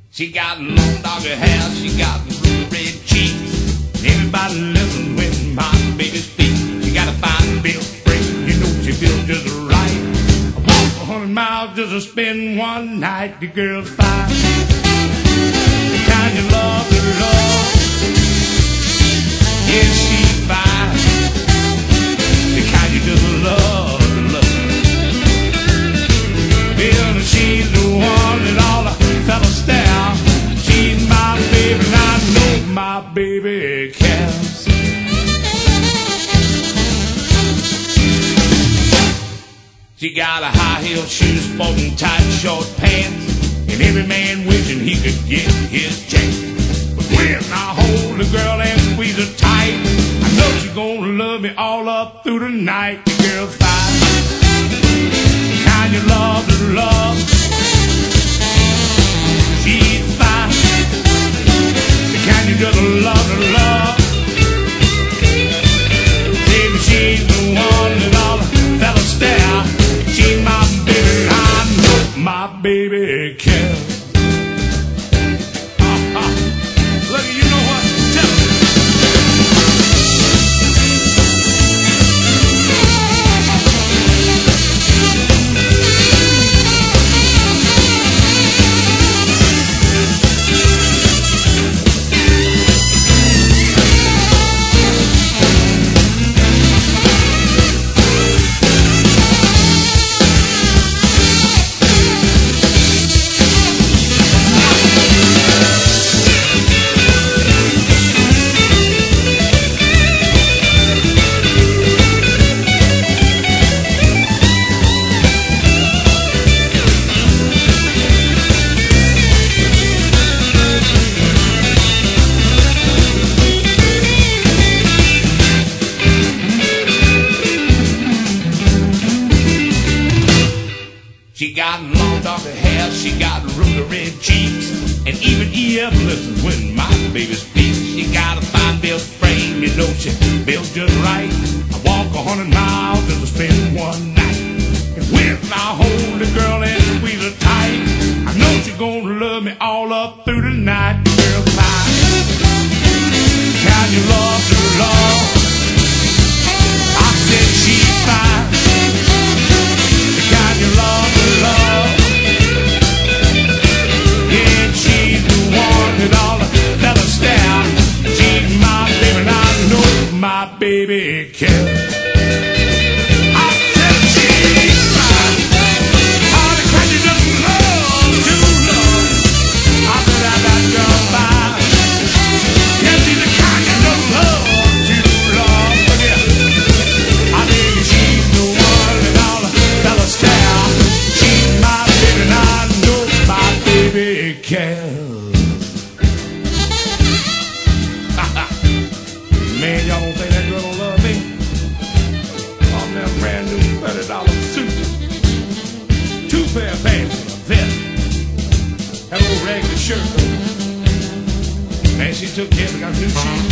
She got long doggy hair, she got red cheeks. And everybody listen when my baby speaks. She got a fine built frame, you know she feels just right. I walk 100 miles just to spend one night. The girl's fine, the kind you love to love. Yeah, she's fine, the kind you just love to love. Well, she's the one that all the fellas stare. She's my baby and I know my baby cares. She got a high heel shoes, sporting tight short pants, and every man wishing he could get his chance. But when I hold the girl and squeeze her tight, I know she's gonna love me all up through the night. The girl's fine, the kind you love to love. She's fine, the kind you just love to love. Baby, she's the one that all the fellas stare. She's my baby, I know my baby cares. Look, you know what? Tell me. She got long darker hair, she got rosy red cheeks, and even EF listens when my baby speaks. She got a fine built frame, you know she built just right. I walk 100 miles just to spend one night. And when I hold the girl and squeeze her tight, I know she's gonna love me all up through the night. The girl's fine, kind you love to love. I said she's fine, the kind you love to love. Yeah, she's the one that all the fellas stare. She's my baby and I know my baby cares. I said she's fine, all the kind you just love to love. I said that girl fine. Yeah, she's the kind you just love to love. But yeah, I think she's the one that all the fellas stare. She's my baby and I know my baby cares. Man, y'all don't think that girl don't love me? On that brand new $30 suit, 2 pair of pants and a vest, that old raggedy shirt. Man, she took care of me, got new shoes.